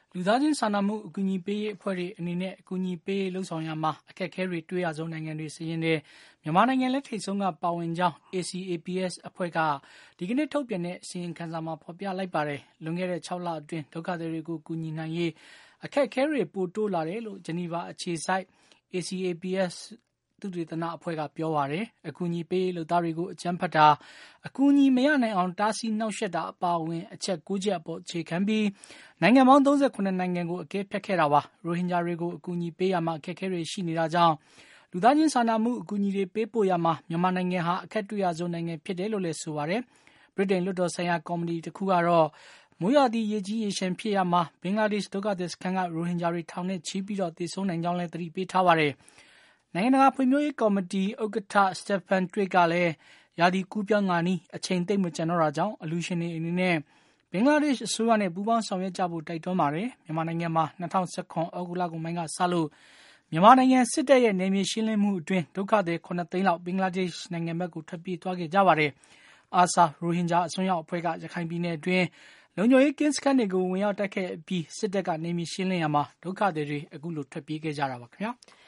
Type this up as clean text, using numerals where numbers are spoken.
လူသားချင်းစာနာမှုအကူအညီပေးရေးအဖွဲ့တွေအနေနဲ့အကူအညီပေးရေးလှုပ်ဆောင်ရမှာအခက်အခဲတွေတွေ့ရဆုံးနိုင်ငံတွေစီးရင်တဲ့မြန်မာနိုင်ငံလက်ထိပ်ဆုံးကပါဝင်ကြောင်း ACAPS အဖွဲ့ကဒီကနေ့ထုတ်ပြန်တဲ့အစီရင်ခံစာမှာဖော်ပြလိုက်ပါတယ်။လွန်ခဲ့တဲ့6လအတွင်းဒုက္ခသည်တွေကိုကူညီနိုင်ရေးအခက်အခဲတွေပိုတိုးလာတယ်လို့ဂျနီဗာအခြေစိုက် ACAPS သုတေသနအဖွဲ့ကပြောပါတယ်။အကူအညီပေးရေးလုပ်သားတွေကိုအကြမ်းဖက်တာအကူအညီမရနိုင်အောင်တားဆီးနှောက်ယှက်တာအပါအဝင်အချက်9ချက်အပေါ်အခြေခံပြီးနိုင်ငံပေါင်း38နိုင်ငံကိုအကဲဖြတ်ခဲ့တာပါ။ရိုဟင်ဂျာတွေကိုအကူအညီပေးရမှာအခက်အခဲတွေရှိနေတာကြောင့်လူသားချင်းစာနာမှုအကူအညီတွေပေးပို့ရမှာမြန်မာနိုင်ငံဟာအခက်တွေ့ရဆုံးနိုင်ငံဖြစ်တယ်လို့လည်းဆိုပါတယ်။ဗြိတိန်လွှတ်တော်ဆိုင်ရာကော်မတီတစ်ခုကတော့မိုးရာသီရေကြီးရေရှမ်းဖြစ်ရမှာဘင်္ဂလားဒေ့ရှ်ဒုက္ခသည်စခန်းကရိုဟင်ဂျာတွေထောင်နဲ့ချီပြီးတော့တည်ဆုံနိုင်ကြောင်းလည်းသတိပေးထားပါတယ်။နိုင်ငံတကာဖွံ့ဖြိုးရေးကော်မတီဥက္ကဋ္ဌ Stephen Twigg ကလည်းရာသီကူးပြောင်းခါနီးအချိန်သိပ်မကျန်တော့တာကြောင့်အလူရှင်တွေအနေနဲ့ဘင်္ဂလားဒေ့ရှ်အစိုးရနဲ့ပူးပေါင်းဆောင်ရွက်ကြဖို့တိုက်တွန်းပါတယ်။မြန်မာနိုင်ငံမှာ2019ဩဂုတ်လကုန်ပိုင်းကစလို့မြန်မာနိုင်ငံစစ်တပ်ရဲ့နယ်မြေရှင်းလင်းမှုအတွင်းဒုက္ခသည်9သိန်းလောက်ဘင်္ဂလားဒေ့ရှ်နိုင်ငံဘက်ကိုထွက်ပြေးသွားခဲ့ကြပါတယ်။ ARSA ရိုဟင်ဂျာအစွန်းရောက်အဖွဲ့ကရခိုင်ပြည်နယ်အတွင်းလုံခြုံရေးကင်းစခန်းတွေကိုဝင်ရောက်တိုက်ခိုက်အပြီးစစ်တပ်ကနယ်မြေရှင်းလင်းရမှာဒုက္ခသည်တွေအခုလိုထွက်ပြေးခဲ့ကြတာပါခင်ဗျာ။